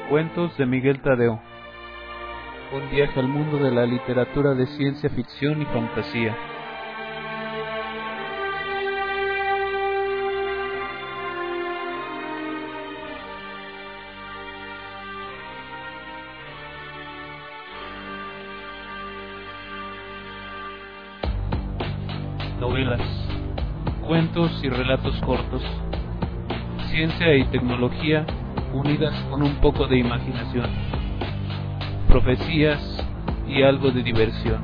Cuentos de Miguel Tadeo. Un viaje al mundo de la literatura de ciencia ficción y fantasía. Novelas, cuentos y relatos cortos. Ciencia y tecnología unidas con un poco de imaginación. Profecías y algo de diversión.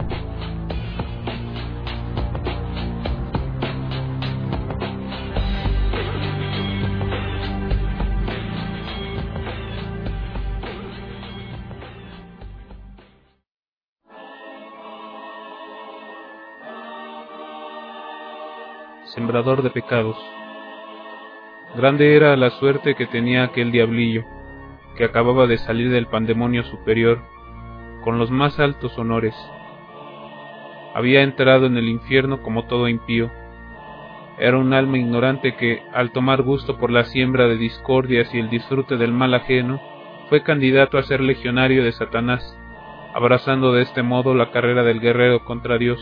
Sembrador de pecados. Grande era la suerte que tenía aquel diablillo, que acababa de salir del pandemonio superior, con los más altos honores. Había entrado en el infierno como todo impío. Era un alma ignorante que, al tomar gusto por la siembra de discordias y el disfrute del mal ajeno, fue candidato a ser legionario de Satanás, abrazando de este modo la carrera del guerrero contra Dios.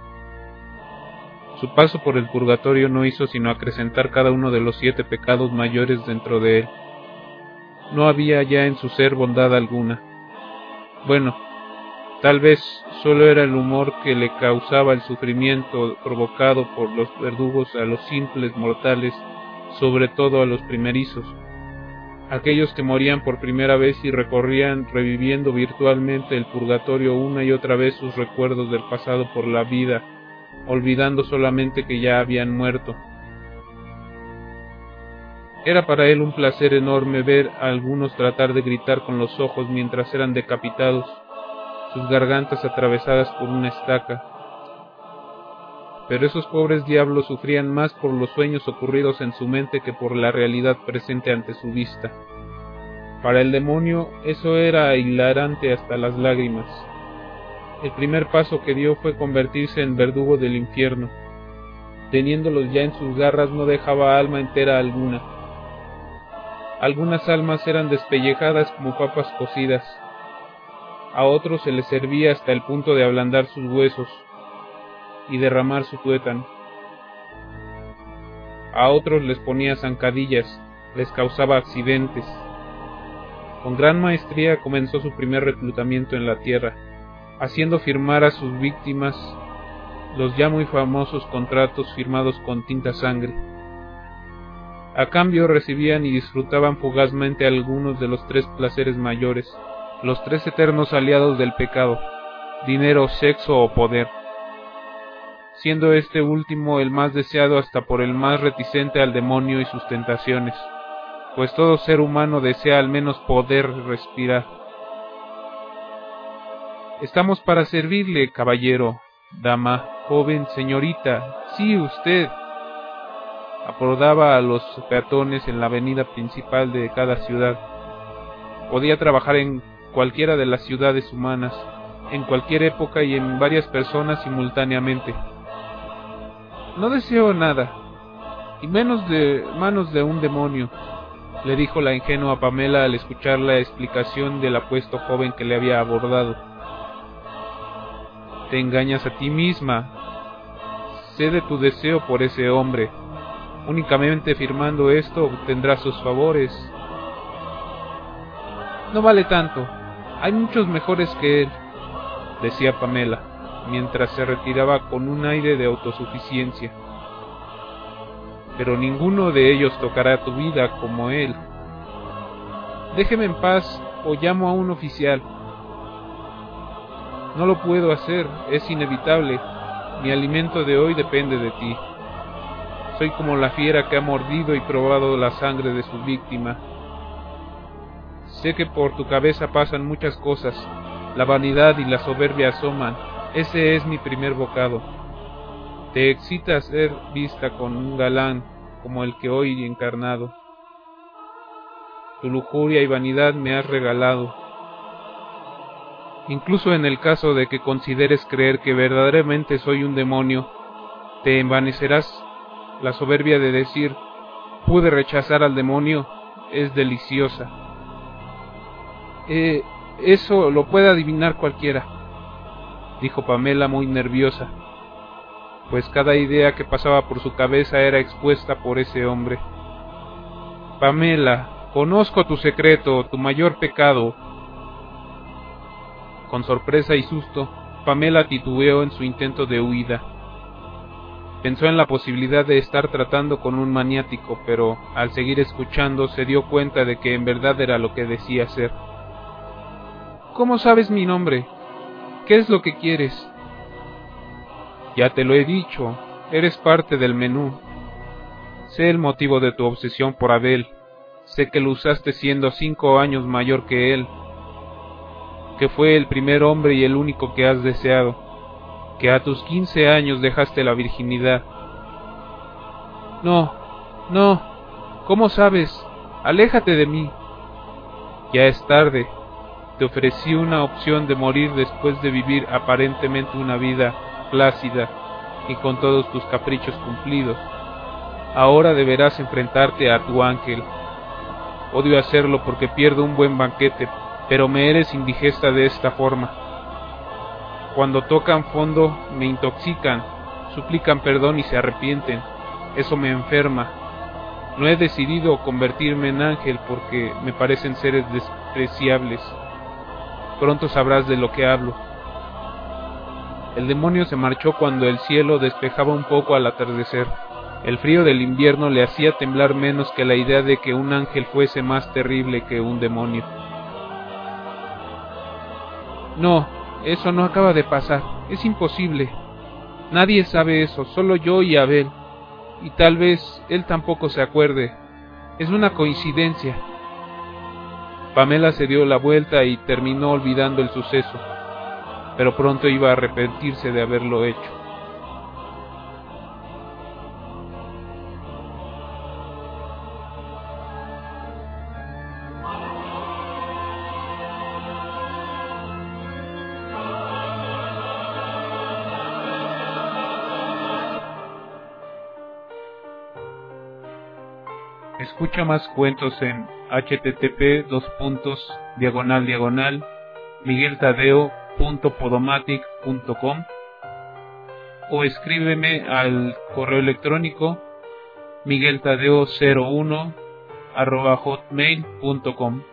Su paso por el purgatorio no hizo sino acrecentar cada uno de los 7 pecados mayores dentro de él. No había ya en su ser bondad alguna. Bueno, tal vez solo era el humor que le causaba el sufrimiento provocado por los verdugos a los simples mortales, sobre todo a los primerizos, aquellos que morían por primera vez y recorrían reviviendo virtualmente el purgatorio una y otra vez sus recuerdos del pasado por la vida, olvidando solamente que ya habían muerto. Era para él un placer enorme ver a algunos tratar de gritar con los ojos mientras eran decapitados, sus gargantas atravesadas por una estaca. Pero esos pobres diablos sufrían más por los sueños ocurridos en su mente que por la realidad presente ante su vista. Para el demonio eso era hilarante hasta las lágrimas. El primer paso que dio fue convertirse en verdugo del infierno. Teniéndolos ya en sus garras no dejaba alma entera alguna. Algunas almas eran despellejadas como papas cocidas. A otros se les servía hasta el punto de ablandar sus huesos y derramar su tuétano. A otros les ponía zancadillas, les causaba accidentes. Con gran maestría comenzó su primer reclutamiento en la tierra, haciendo firmar a sus víctimas los ya muy famosos contratos firmados con tinta sangre. A cambio recibían y disfrutaban fugazmente algunos de los 3 placeres mayores, los 3 eternos aliados del pecado: dinero, sexo o poder, siendo este último el más deseado hasta por el más reticente al demonio y sus tentaciones, pues todo ser humano desea al menos poder respirar. Estamos para servirle, caballero, dama, joven, señorita, sí, usted. Aprodaba a los peatones en la avenida principal de cada ciudad. Podía trabajar en cualquiera de las ciudades humanas, en cualquier época y en varias personas simultáneamente. No deseo nada, y menos de manos de un demonio, le dijo la ingenua Pamela al escuchar la explicación del apuesto joven que le había abordado. Te engañas a ti misma. Cede tu deseo por ese hombre. Únicamente firmando esto obtendrás sus favores. No vale tanto. Hay muchos mejores que él, decía Pamela, mientras se retiraba con un aire de autosuficiencia. Pero ninguno de ellos tocará tu vida como él. Déjeme en paz o llamo a un oficial. No lo puedo hacer, es inevitable. Mi alimento de hoy depende de ti. Soy como la fiera que ha mordido y probado la sangre de su víctima. Sé que por tu cabeza pasan muchas cosas. La vanidad y la soberbia asoman. Ese es mi primer bocado. Te excita ser vista con un galán como el que hoy he encarnado. Tu lujuria y vanidad me has regalado. Incluso en el caso de que consideres creer que verdaderamente soy un demonio, te envanecerás. La soberbia de decir, pude rechazar al demonio, es deliciosa. Eso lo puede adivinar cualquiera, dijo Pamela muy nerviosa, pues cada idea que pasaba por su cabeza era expuesta por ese hombre. Pamela, conozco tu secreto, tu mayor pecado. Con sorpresa y susto, Pamela titubeó en su intento de huida. Pensó en la posibilidad de estar tratando con un maniático, pero al seguir escuchando se dio cuenta de que en verdad era lo que decía ser. ¿Cómo sabes mi nombre? ¿Qué es lo que quieres? Ya te lo he dicho, eres parte del menú. Sé el motivo de tu obsesión por Abel. Sé que lo usaste siendo 5 años mayor que él, que fue el primer hombre y el único que has deseado, que a tus 15 años dejaste la virginidad. No, no, ¿cómo sabes? Aléjate de mí. Ya es tarde. Te ofrecí una opción de morir después de vivir aparentemente una vida plácida y con todos tus caprichos cumplidos. Ahora deberás enfrentarte a tu ángel. Odio hacerlo porque pierdo un buen banquete, pero me eres indigesta de esta forma. Cuando tocan fondo me intoxican, suplican perdón y se arrepienten. Eso me enferma. No he decidido convertirme en ángel porque me parecen seres despreciables. Pronto sabrás de lo que hablo. El demonio se marchó cuando el cielo despejaba un poco al atardecer. El frío del invierno le hacía temblar menos que la idea de que un ángel fuese más terrible que un demonio. No, eso no acaba de pasar. Es imposible. Nadie sabe eso, solo yo y Abel. Y tal vez él tampoco se acuerde. Es una coincidencia. Pamela se dio la vuelta y terminó olvidando el suceso, pero pronto iba a arrepentirse de haberlo hecho. Escucha más cuentos en http://migueltadeo.podomatic.com o escríbeme al correo electrónico migueltadeo01@hotmail.com.